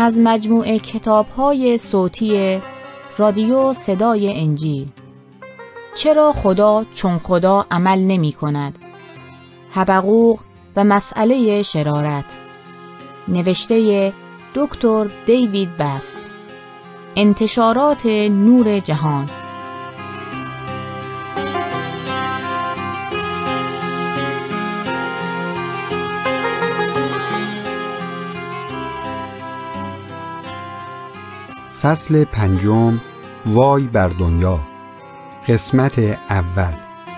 از مجموعه کتاب‌های صوتی رادیو صدای انجیل. چرا خدا چون خدا عمل نمی کند؟ حبقوق و مسئله شرارت. نوشته دکتر دیوید بست. انتشارات نور جهان. فصل 5. وای بر دنیا. قسمت اول.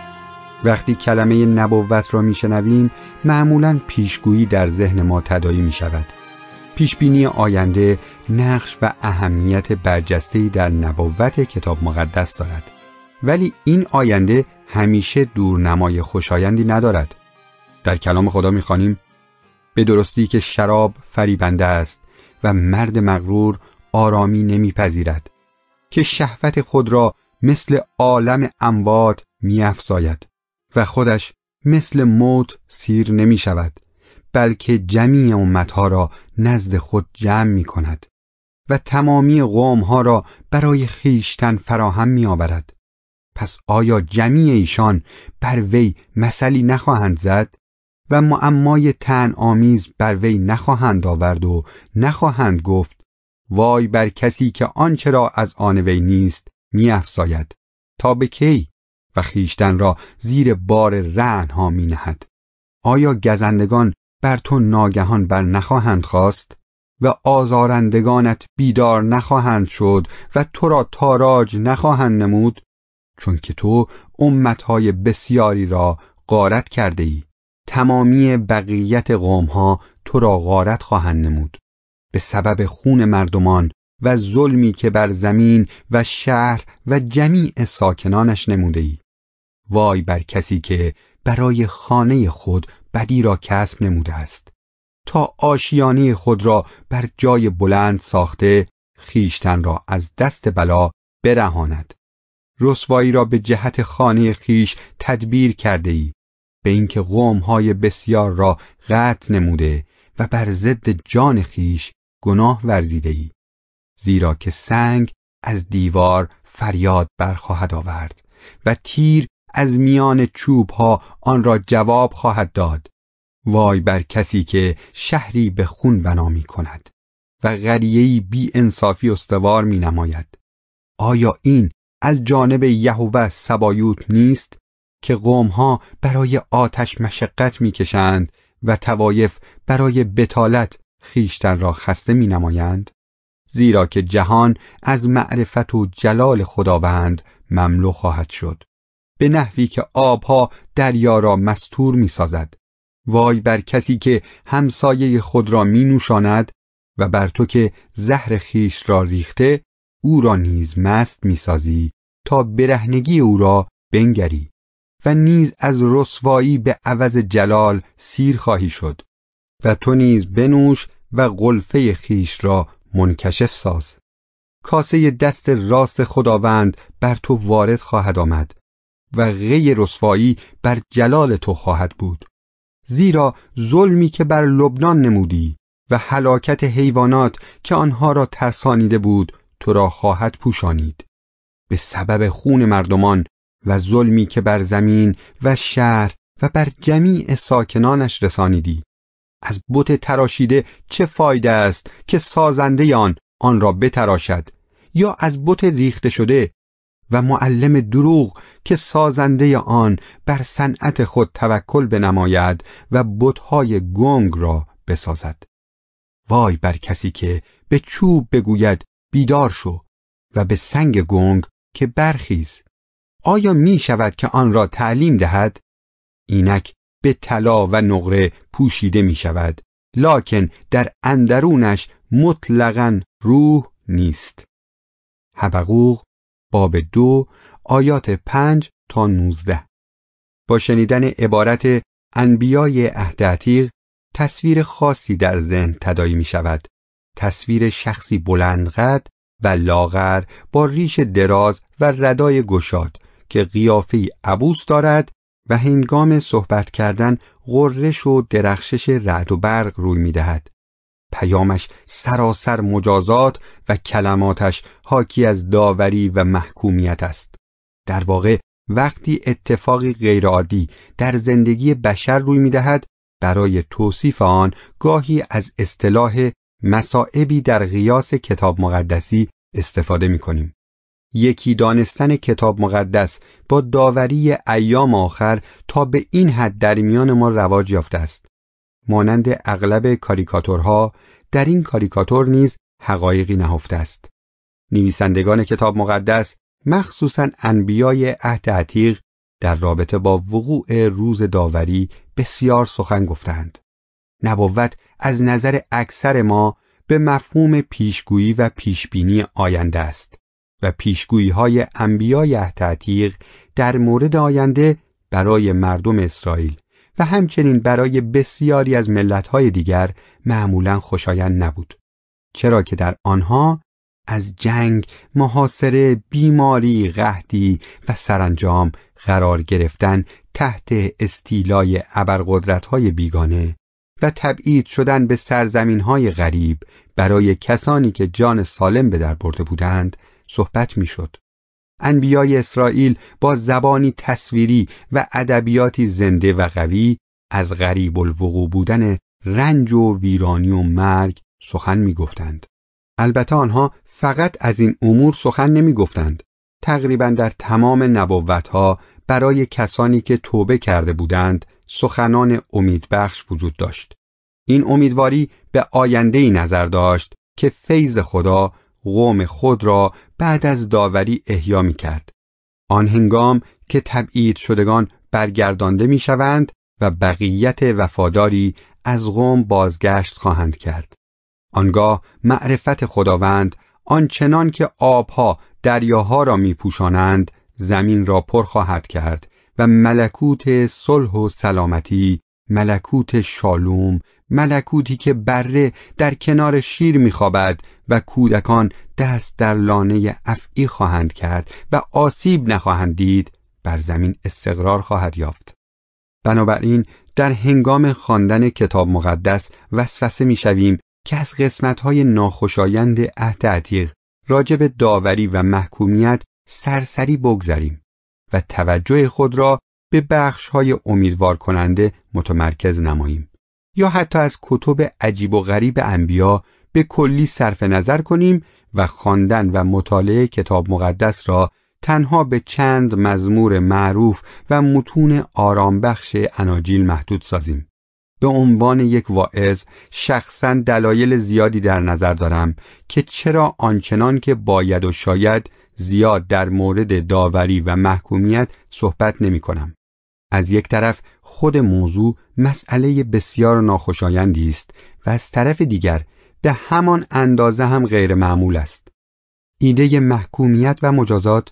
وقتی کلمه نبوت را میشنویم معمولاً پیشگویی در ذهن ما تداعی می شود. پیشبینی آینده نقش و اهمیت برجسته‌ای در نبوت کتاب مقدس دارد، ولی این آینده همیشه دورنمای خوشایندی ندارد. در کلام خدا می‌خوانیم به درستی که شراب فریبنده است و مرد مغرور آرامی نمیپذیرد، که شهوت خود را مثل عالم اموات می‌افزاید و خودش مثل موت سیر نمی شود، بلکه جمیع امتها را نزد خود جمع می کند و تمامی قومها را برای خویشتن فراهم می آورد. پس آیا جمیع ایشان بر وی مثلی نخواهند زد و معمای طعن آمیز بر وی نخواهند آورد و نخواهند گفت وای بر کسی که آنچه را از آن وی نیست می افزاید تا به کی و خویشتن را زیر بار رعنها می نهد؟ آیا گزندگان بر تو ناگهان بر نخواهند خواست و آزارندگانت بیدار نخواهند شد و تو را تاراج نخواهند نمود؟ چون که تو امتهای بسیاری را غارت کرده ای، تمامی بقیت قومها تو را غارت خواهند نمود به سبب خون مردمان و ظلمی که بر زمین و شهر و جمیع ساکنانش نموده ای. وای بر کسی که برای خانه خود بدی را کسب نموده است، تا آشیانه خود را بر جای بلند ساخته خیشتن را از دست بلا برهاند. رسوایی را به جهت خانه خیش تدبیر کرده ای، به اینکه قوم‌های بسیار را قطع نموده و بر ضد جان خیش گناه ورزیده ای. زیرا که سنگ از دیوار فریاد برخواهد آورد و تیر از میان چوبها آن را جواب خواهد داد. وای بر کسی که شهری به خون بنا می کند و قریه‌ای بی انصافی استوار می نماید. آیا این از جانب یهوه سبایوت نیست که قومها برای آتش مشقت می کشند و طوایف برای بطالت خیشتن را خسته می نمایند؟ زیرا که جهان از معرفت و جلال خداوند مملو خواهد شد، به نحوی که آبها دریا را مستور می سازد. وای بر کسی که همسایه خود را می نوشاند و بر تو که زهر خیش را ریخته او را نیز مست می سازی تا برهنگی او را بنگری و نیز از رسوایی به عوض جلال سیر خواهی شد و تو نیز بنوش و غلفه خیش را منکشف ساز. کاسه دست راست خداوند بر تو وارد خواهد آمد و غی رسوایی بر جلال تو خواهد بود، زیرا ظلمی که بر لبنان نمودی و هلاکت حیوانات که آنها را ترسانیده بود تو را خواهد پوشانید. به سبب خون مردمان و ظلمی که بر زمین و شهر و بر جمیع ساکنانش رسانیدی. از بت تراشیده چه فایده است که سازنده آن را بتراشد، یا از بت ریخته شده و معلم دروغ که سازنده آن بر صنعت خود توکل بنماید و بت‌های گنگ را بسازد. وای بر کسی که به چوب بگوید بیدار شو و به سنگ گنگ که برخیز. آیا می شود که آن را تعلیم دهد؟ اینک به طلا و نقره پوشیده می شود، لکن در اندرونش مطلقاً روح نیست. حبقوق باب 2 آیات 5 تا 19. با شنیدن عبارت انبیای عهد عتیق تصویر خاصی در ذهن تداعی می شود. تصویر شخصی بلندقد و لاغر با ریش دراز و ردای گشاد که قیافه‌ای عبوس دارد و هنگام صحبت کردن غرش و درخشش رعد و برق روی می دهد. پیامش سراسر مجازات و کلماتش حاکی از داوری و محکومیت است. در واقع وقتی اتفاقی غیرعادی در زندگی بشر روی می‌دهد، برای توصیف آن گاهی از اصطلاح مصائبی در قیاس کتاب مقدسی استفاده می‌کنیم. یکی دانستن کتاب مقدس با داوری ایام آخر تا به این حد در میان ما رواج یافته است. مانند اغلب کاریکاتورها، در این کاریکاتور نیز حقایقی نهفته است. نویسندگان کتاب مقدس، مخصوصاً انبیای عهد عتیق، در رابطه با وقوع روز داوری بسیار سخن گفتند. نبوت از نظر اکثر ما به مفهوم پیشگویی و پیشبینی آینده است و پیشگویی‌های انبیای عهد عتیق در مورد آینده برای مردم اسرائیل و همچنین برای بسیاری از ملت‌های دیگر معمولاً خوشایند نبود، چرا که در آنها از جنگ، محاصره، بیماری، قحطی و سرانجام قرار گرفتن تحت استیلای ابرقدرت‌های بیگانه و تبعید شدن به سرزمین‌های غریب برای کسانی که جان سالم به در برده بودند صحبت می‌شد. انبیای اسرائیل با زبانی تصویری و ادبیاتی زنده و قوی از غریب الوقوع بودن رنج و ویرانی و مرگ سخن می‌گفتند. البته آنها فقط از این امور سخن نمی‌گفتند. تقریباً در تمام نبوت‌ها برای کسانی که توبه کرده بودند سخنان امیدبخش وجود داشت. این امیدواری به آینده‌ای نظر داشت که فیض خدا قوم خود را بعد از داوری احیا می‌کرد. آن هنگام که تبعید شدگان برگردانده می‌شوند و بقیت وفاداری از قوم بازگشت خواهند کرد. آنگاه معرفت خداوند آنچنان که آبها دریاها را می‌پوشانند زمین را پر خواهد کرد و ملکوت صلح و سلامتی، ملکوت شالوم، ملکوتی که بره در کنار شیر می‌خوابد و کودکان دست در لانه افعی خواهند کرد و آسیب نخواهند دید، بر زمین استقرار خواهد یافت. بنابراین در هنگام خواندن کتاب مقدس وسوسه می‌شویم که از قسمت‌های ناخوشایند عهد عتیق راجع به داوری و محکومیت سرسری بگذریم و توجه خود را به بخش‌های امیدوار کننده متمرکز نماییم، یا حتی از کتب عجیب و غریب انبیا به کلی صرف نظر کنیم و خواندن و مطالعه کتاب مقدس را تنها به چند مزمور معروف و متون آرامبخش اناجیل محدود سازیم. به عنوان یک واعظ شخصاً دلایل زیادی در نظر دارم که چرا آنچنان که باید و شاید زیاد در مورد داوری و محکومیت صحبت نمی کنم. از یک طرف خود موضوع مسئله بسیار ناخوشایندی است و از طرف دیگر به همان اندازه هم غیر معمول است. ایده محکومیت و مجازات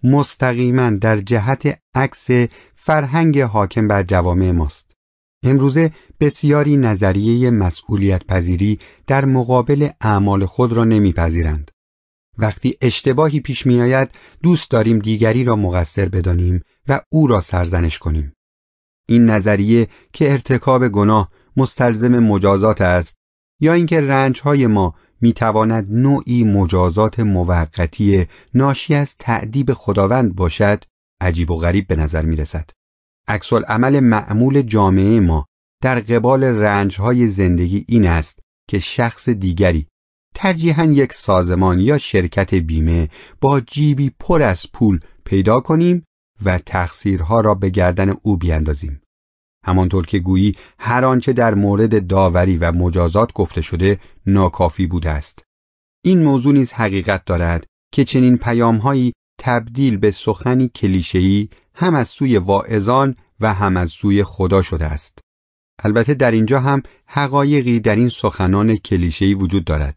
مستقیما در جهت عکس فرهنگ حاکم بر جوامع ماست. امروزه بسیاری نظریه مسئولیت پذیری در مقابل اعمال خود را نمیپذیرند. وقتی اشتباهی پیش می آید دوست داریم دیگری را مقصر بدانیم و او را سرزنش کنیم. این نظریه که ارتکاب گناه مستلزم مجازات است یا اینکه رنج‌های ما میتواند نوعی مجازات موقتی ناشی از تأدیب خداوند باشد عجیب و غریب به نظر می رسد. عکس العمل معمول جامعه ما در قبال رنج‌های زندگی این است که شخص دیگری، ترجیحاً یک سازمان یا شرکت بیمه، با جیبی پر از پول پیدا کنیم و تقصیرها را به گردن او بیاندازیم. همانطور که گویی هر آنچه در مورد داوری و مجازات گفته شده ناکافی بوده است. این موضوع نیز حقیقت دارد که چنین پیام‌هایی تبدیل به سخنی کلیشه‌ای هم از سوی واعظان و هم از سوی خدا شده است. البته در اینجا هم حقایقی در این سخنان کلیشه‌ای وجود دارد.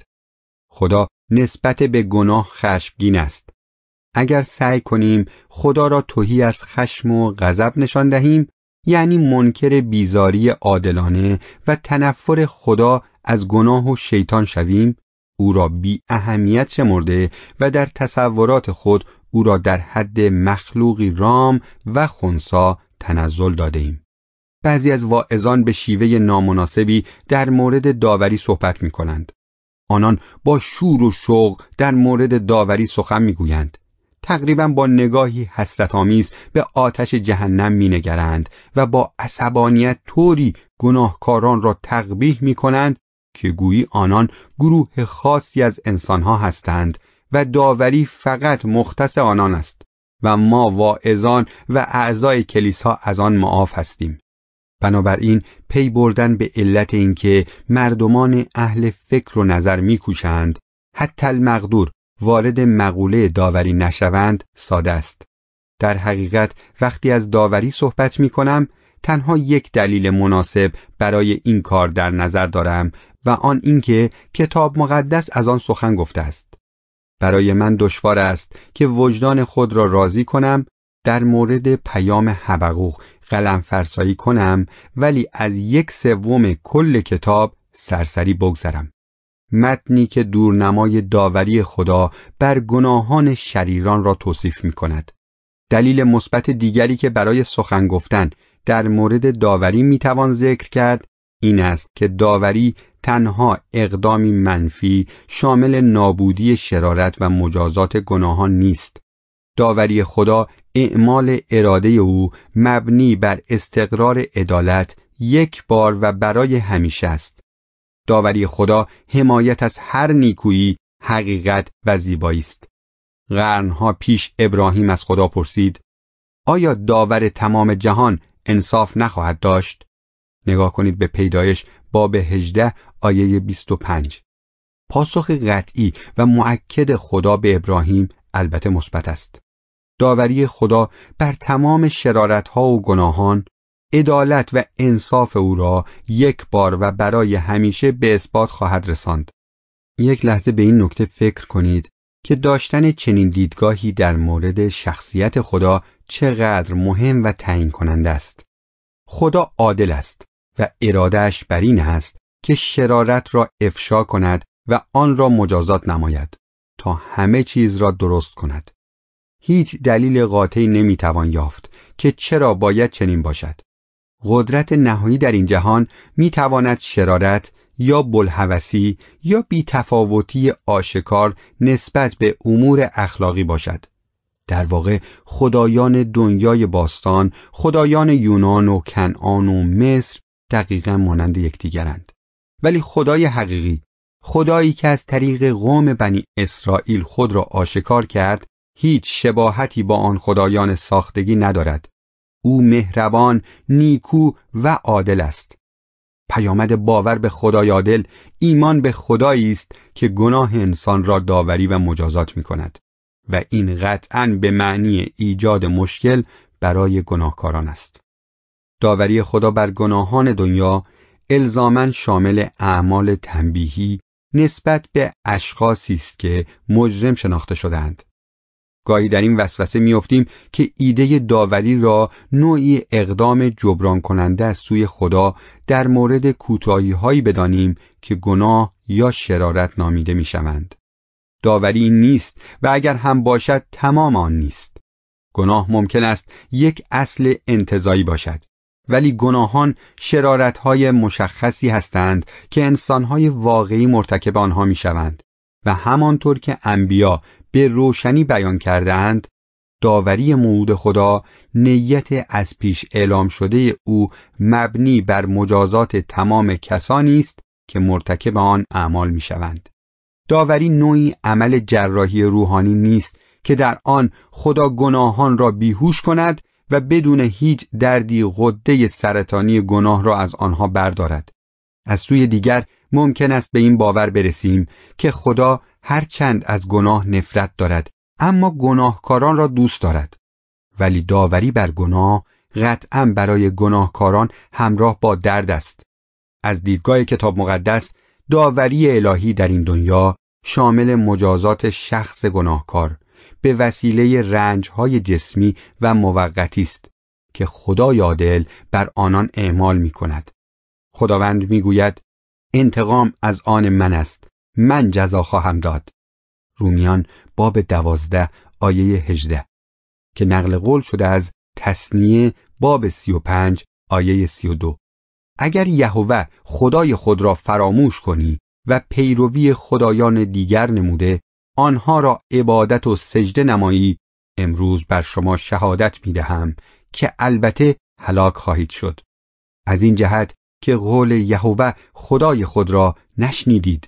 خدا نسبت به گناه خشمگین است. اگر سعی کنیم خدا را تهی از خشم و غضب نشان دهیم، یعنی منکر بیزاری عادلانه و تنفر خدا از گناه و شیطان شویم، او را بی اهمیت شمرده و در تصورات خود او را در حد مخلوقی رام و خنثی تنزل داده ایم. بعضی از واعظان به شیوه نامناسبی در مورد داوری صحبت می کنند. آنان با شور و شوق در مورد داوری سخن می گویند. تقریبا با نگاهی حسرت‌آمیز به آتش جهنم می نگرند و با عصبانیت طوری گناهکاران را تقبیح می کنند که گویی آنان گروه خاصی از انسانها هستند و داوری فقط مختص آنان است و ما واعظان و اعضای کلیسا از آن معاف هستیم. بنابراین پی بردن به علت اینکه مردمان اهل فکر و نظر می‌کوشند حتی المقدور وارد مقوله داوری نشوند ساده است. در حقیقت وقتی از داوری صحبت می‌کنم تنها یک دلیل مناسب برای این کار در نظر دارم و آن اینکه کتاب مقدس از آن سخن گفته است. برای من دشوار است که وجدان خود را راضی کنم در مورد پیام حبقوق قلم فرسایی کنم ولی از 1/3 کل کتاب سرسری بگذرم. متنی که دورنمای داوری خدا بر گناهان شریران را توصیف می کند. دلیل مثبت دیگری که برای سخن گفتن در مورد داوری می توان ذکر کرد این است که داوری تنها اقدامی منفی شامل نابودی شرارت و مجازات گناهان نیست. داوری خدا اعمال اراده او مبنی بر استقرار عدالت یک بار و برای همیشه است. داوری خدا حمایت از هر نیکویی، حقیقت و زیبایی است. قرنها پیش ابراهیم از خدا پرسید: آیا داور تمام جهان انصاف نخواهد داشت؟ نگاه کنید به پیدایش باب 18 آیه 25. پاسخ قطعی و مؤکد خدا به ابراهیم البته مثبت است. داوری خدا بر تمام شرارت‌ها و گناهان، عدالت و انصاف او را یک بار و برای همیشه به اثبات خواهد رساند. یک لحظه به این نکته فکر کنید که داشتن چنین دیدگاهی در مورد شخصیت خدا چقدر مهم و تعیین کننده است. خدا عادل است و ارادهش بر این است که شرارت را افشا کند و آن را مجازات نماید تا همه چیز را درست کند. هیچ دلیل قاطعی نمیتوان یافت که چرا باید چنین باشد. قدرت نهایی در این جهان میتواند شرارت یا بوالهوسی یا بی‌تفاوتی آشکار نسبت به امور اخلاقی باشد. در واقع خدایان دنیای باستان، خدایان یونان و کنعان و مصر دقیقاً مانند یکدیگرند. ولی خدای حقیقی، خدایی که از طریق قوم بنی اسرائیل خود را آشکار کرد، هیچ شباهتی با آن خدایان ساختگی ندارد. او مهربان، نیکو و عادل است. پیامد باور به خدای عادل ایمان به خدایی است که گناه انسان را داوری و مجازات می کند و این قطعاً به معنی ایجاد مشکل برای گناهکاران است. داوری خدا بر گناهان دنیا الزاماً شامل اعمال تنبیهی نسبت به اشخاصی است که مجرم شناخته شدند. گاهی در این وسوسه میافتیم که ایده داوری را نوعی اقدام جبران کننده از سوی خدا در مورد کوتاهی‌هایی بدانیم که گناه یا شرارت نامیده میشوند. داوری نیست و اگر هم باشد تمام آن نیست. گناه ممکن است یک اصل انتزاعی باشد، ولی گناهان شرارت‌های مشخصی هستند که انسان‌های واقعی مرتکب آنها میشوند و همانطور که انبیا به روشنی بیان کرده‌اند، داوری موعود خدا نیت از پیش اعلام شده او مبنی بر مجازات تمام کسانی است که مرتکب آن اعمال میشوند. داوری نوعی عمل جراحی روحانی نیست که در آن خدا گناهان را بیهوش کند و بدون هیچ دردی غده سرطانی گناه را از آنها بردارد. از سوی دیگر ممکن است به این باور برسیم که خدا هرچند از گناه نفرت دارد اما گناهکاران را دوست دارد، ولی داوری بر گناه قطعاً برای گناهکاران همراه با درد است. از دیدگاه کتاب مقدس داوری الهی در این دنیا شامل مجازات شخص گناهکار به وسیله رنج‌های جسمی و موقتی است که خدای عادل بر آنان اعمال می‌کند. خداوند می‌گوید انتقام از آن من است، من جزا خواهم داد. رومیان باب 12 آیه 18 که نقل قول شده از تثنیه باب 35 آیه 32. اگر یهوه خدای خود را فراموش کنی و پیروی خدایان دیگر نموده آنها را عبادت و سجده نمایی، امروز بر شما شهادت می‌دهم که البته هلاک خواهید شد. از این جهت که قول یهوه خدای خود را نشنیدید.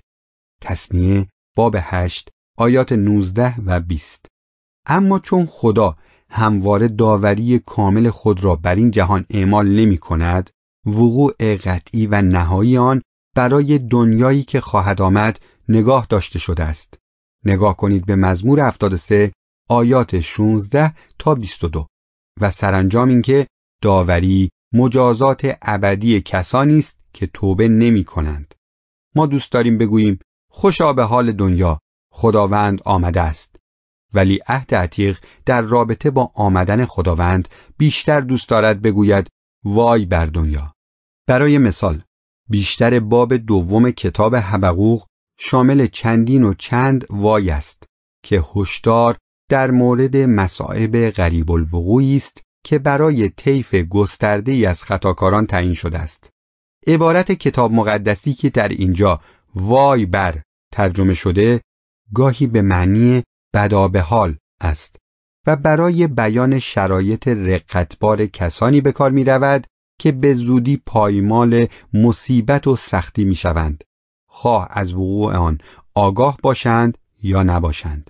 تثنیه باب 8 آیات 19 و 20. اما چون خدا همواره داوری کامل خود را بر این جهان اعمال نمی کند، وقوع قطعی و نهایی آن برای دنیایی که خواهد آمد نگاه داشته شده است. نگاه کنید به مزمور 73 آیات 16 تا 22. و سرانجام این که داوری مجازات ابدی کسانی است که توبه نمی کنند. ما دوست داریم بگوییم خوشا به حال دنیا، خداوند آمده است. ولی عهد عتیق در رابطه با آمدن خداوند بیشتر دوست دارد بگوید وای بر دنیا. برای مثال، بیشتر باب دوم کتاب حبقوق شامل چندین و چند وای است که هشدار در مورد مصائب غریب الوقوعی است که برای طیف گسترده‌ای از خطاکاران تعیین شده است. عبارت کتاب مقدسی که در اینجا وای بر ترجمه شده گاهی به معنی بدا به حال است و برای بیان شرایط رقتبار کسانی به کار می رود که به زودی پایمال مصیبت و سختی می شوند، خواه از وقوع آن آگاه باشند یا نباشند.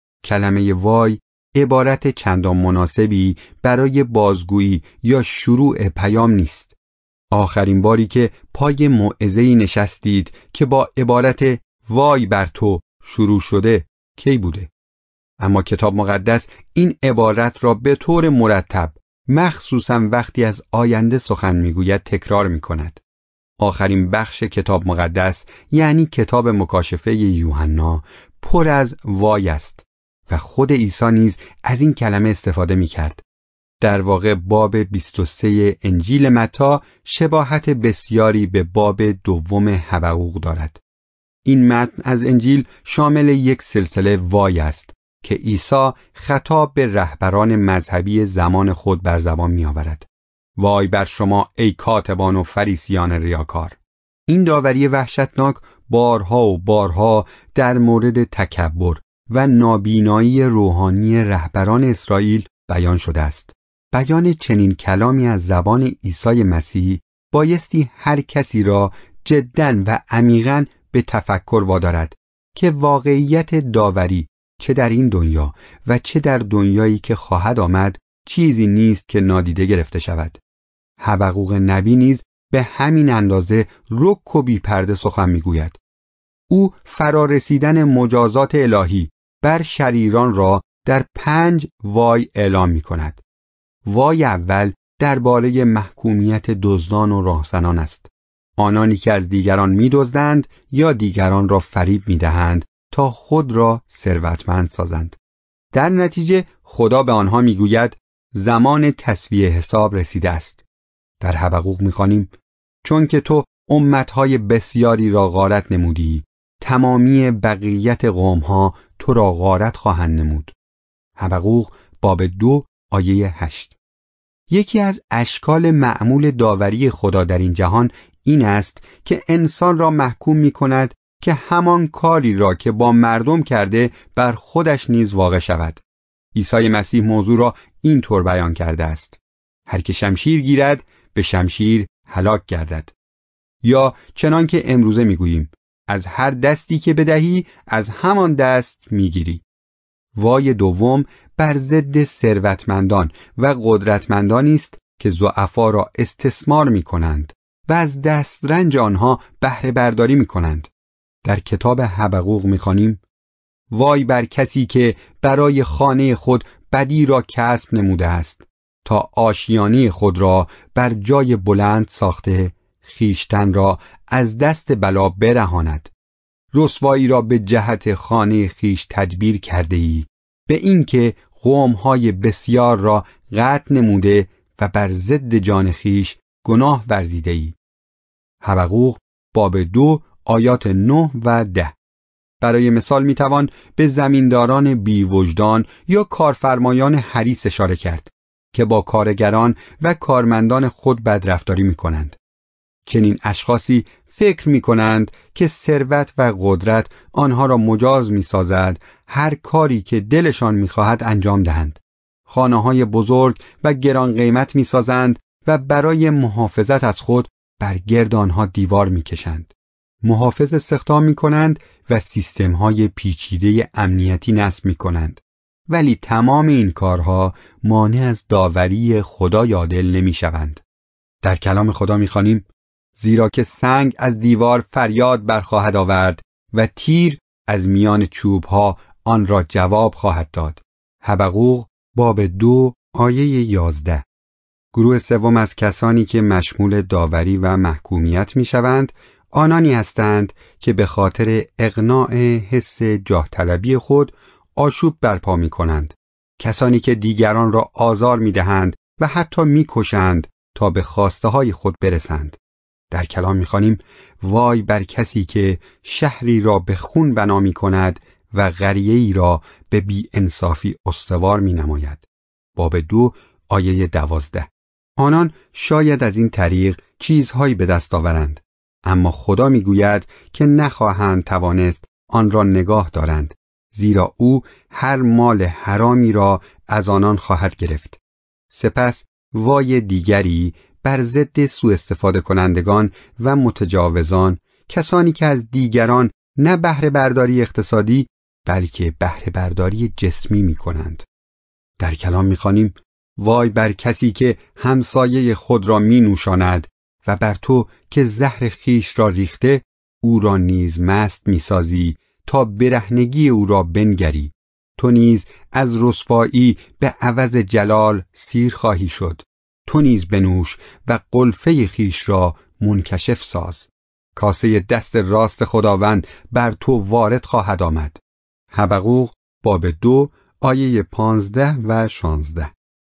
کلمه وای عبارت چندان مناسبی برای بازگویی یا شروع پیام نیست. آخرین باری که پای موعظه‌ای نشستید که با عبارت وای بر تو شروع شده کی بوده؟ اما کتاب مقدس این عبارت را به طور مرتب، مخصوصاً وقتی از آینده سخن میگوید، تکرار میکند. آخرین بخش کتاب مقدس یعنی کتاب مکاشفه یوحنا پر از وای است و خود عیسی نیز از این کلمه استفاده میکرد. در واقع باب 23 انجیل متی شباهت بسیاری به باب دوم حبقوق دارد. این متن از انجیل شامل یک سلسله وای است که عیسی خطاب به رهبران مذهبی زمان خود بر زبان می آورد. وای بر شما ای کاتبان و فریسیان ریاکار. این داوری وحشتناک بارها و بارها در مورد تکبر و نابینایی روحانی رهبران اسرائیل بیان شده است. بیان چنین کلامی از زبان عیسی مسیح بایستی هر کسی را جداً و عمیقاً به تفکر وادارد که واقعیت داوری چه در این دنیا و چه در دنیایی که خواهد آمد چیزی نیست که نادیده گرفته شود. حبقوق نبی نیز به همین اندازه رک و بی پرده سخن میگوید. او فرارسیدن مجازات الهی بر شریران را در 5 وای اعلام می کند. وای اول درباره محکومیت دزدان و راهزنان است. آنانی که از دیگران می دزدند یا دیگران را فریب می دهند تا خود را ثروتمند سازند. در نتیجه خدا به آنها می گوید زمان تسویه حساب رسیده است. در حبقوق می خوانیم چون که تو امتهای بسیاری را غارت نمودی، تمامی بقیت قومها تو را غارت خواهند نمود. حبقوق باب 2 آیه 8. یکی از اشکال معمول داوری خدا در این جهان این است که انسان را محکوم می کند که همان کاری را که با مردم کرده بر خودش نیز واقع شود. عیسی مسیح موضوع را این طور بیان کرده است: هر که شمشیر گیرد به شمشیر هلاک گردد. یا چنان که امروزه میگوییم از هر دستی که بدهی از همان دست میگیری. وای دوم بر ضد ثروتمندان و قدرتمندانی است که ضعفا را استثمار میکنند و از دسترنج آنها بهره برداری میکنند. در کتاب حبقوق میخوانیم وای بر کسی که برای خانه خود بدی را کسب نموده است تا آشیانه خود را بر جای بلند ساخته خیشتن را از دست بلا برهاند. رسوایی را به جهت خانه خیش تدبیر کرده ای، به این که قومهای بسیار را قطع نموده و بر ضد جان خیش گناه ورزیده ای. حبقوق باب 2 آیات 9 و 10. برای مثال میتوان به زمینداران بی وجدان یا کارفرمایان حریص اشاره کرد که با کارگران و کارمندان خود بدرفتاری می‌کنند. چنین اشخاصی فکر می‌کنند که ثروت و قدرت آنها را مجاز می‌سازد هر کاری که دلشان می‌خواهد انجام دهند. خانه‌های بزرگ و گران قیمت می‌سازند و برای محافظت از خود بر گرد آنها دیوار می‌کشند. محافظ استخدام می‌کنند و سیستم‌های پیچیده امنیتی نصب می‌کنند. ولی تمام این کارها مانع از داوری خدای عادل نمی‌شوند. در کلام خدا می‌خوانیم: زیرا که سنگ از دیوار فریاد برخواهد آورد و تیر از میان چوب‌ها آن را جواب خواهد داد. حبقوق باب 2 آیه 11. گروه سوم از کسانی که مشمول داوری و محکومیت می‌شوند آنانی هستند که به خاطر اقناع حس جاه طلبی خود آشوب برپا می‌کنند. کسانی که دیگران را آزار می‌دهند و حتی می‌کشند تا به خواسته‌های خود برسند. در کلام می‌خوانیم: وای بر کسی که شهری را به خون بنا می‌کند و قریه‌ای را به بی‌انصافی استوار می‌نماید. باب 2 آیه 12. آنان شاید از این طریق چیزهایی به دست آورند، اما خدا می‌گوید که نخواهند توانست آن را نگاه دارند، زیرا او هر مال حرامی را از آنان خواهد گرفت. سپس وای دیگری بر ضد سوء استفاده کنندگان و متجاوزان، کسانی که از دیگران نه بهره برداری اقتصادی بلکه بهره برداری جسمی می کنند. در کلام می خوانیم: وای بر کسی که همسایه خود را می نوشاند و بر تو که زهر خیش را ریخته او را نیز مست می سازی تا برهنگی او را بنگری. تو نیز از رسوایی به عوض جلال سیر خواهی شد. تو نیز بنوش و قلفه خیش را منکشف ساز. کاسه دست راست خداوند بر تو وارد خواهد آمد. حبقوق باب 2 آیه 15 و 16.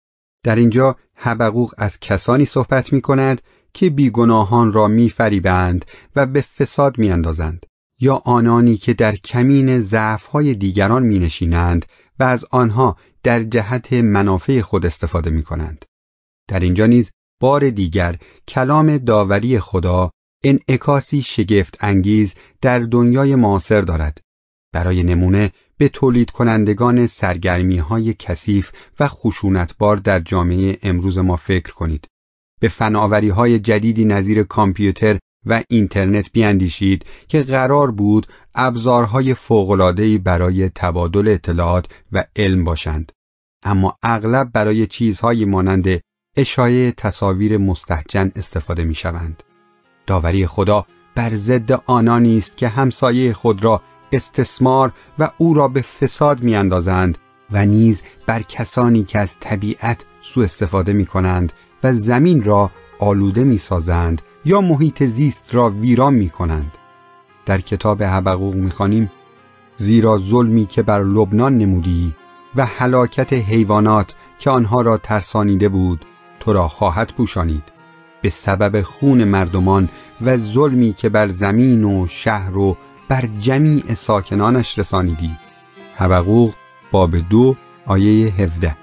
در اینجا حبقوق از کسانی صحبت می کند که بیگناهان را می فریبند و به فساد می اندازند، یا آنانی که در کمین ضعف‌های دیگران می نشینند و از آنها در جهت منافع خود استفاده می کنند. در اینجا نیز بار دیگر کلام داوری خدا انعکاسی شگفت انگیز در دنیای معاصر دارد. برای نمونه به تولید کنندگان سرگرمی‌های کثیف و خشونتبار در جامعه امروز ما فکر کنید. به فناوری‌های جدیدی نظیر کامپیوتر و اینترنت بیاندیشید که قرار بود ابزارهای فوق‌العاده‌ای برای تبادل اطلاعات و علم باشند، اما اغلب برای چیزهایی مانند اشاعه تصاویر مستهجن استفاده می‌شوند. داوری خدا بر ضد آنانی است که همسایه خود را استثمار و او را به فساد می‌اندازند و نیز بر کسانی که از طبیعت سوء استفاده می‌کنند و زمین را آلوده می‌سازند یا محیط زیست را ویران می‌کنند. در کتاب حبقوق می‌خوانیم: زیرا ظلمی که بر لبنان نمودی و هلاکت حیوانات که آنها را ترسانیده بود تو را خواهد پوشانید. به سبب خون مردمان و ظلمی که بر زمین و شهر و بر جمیع ساکنانش رسانیدی. حبقوق باب 2 آیه 17.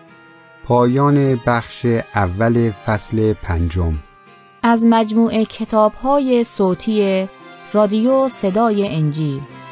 پایان بخش اول فصل 5. از مجموعه کتاب‌های صوتی رادیو صدای انجیل.